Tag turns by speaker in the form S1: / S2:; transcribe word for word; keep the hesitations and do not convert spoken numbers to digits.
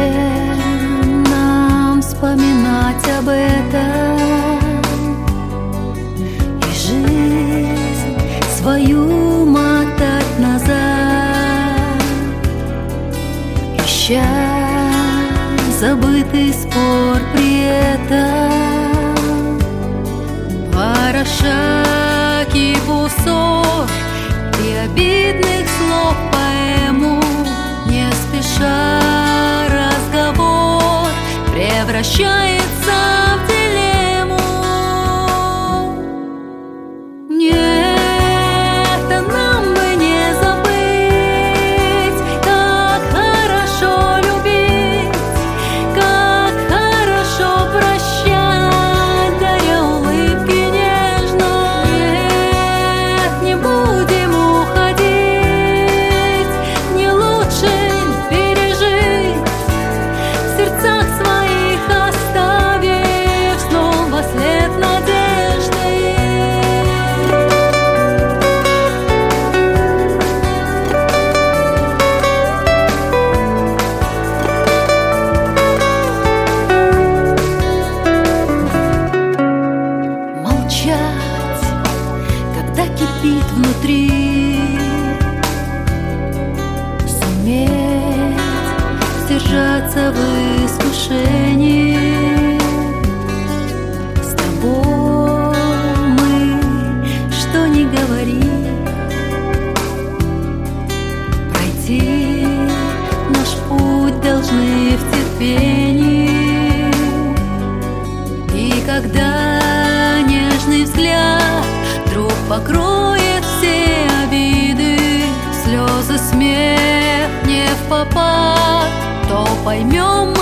S1: Зачем нам вспоминать об этом и жизнь свою мотать назад, ища забытый спор при этом, вороша кипу ссор и обидных слов поэму, не спеша разговор превращается в дилемму. Нет, нам бы не забыть, как хорошо любить, как хорошо прощать, даря улыбки нежно. Нет, не будем уходить, не лучше пережить в сердцах своих, оставив снова след надежды. Молчать, когда кипит внутри, суметь сдержаться в искушении. С тобой мы, что ни говори, пройти наш путь должны в терпении. И когда нежный взгляд вдруг покроет все обиды, слезы, смех не впопад, то поймем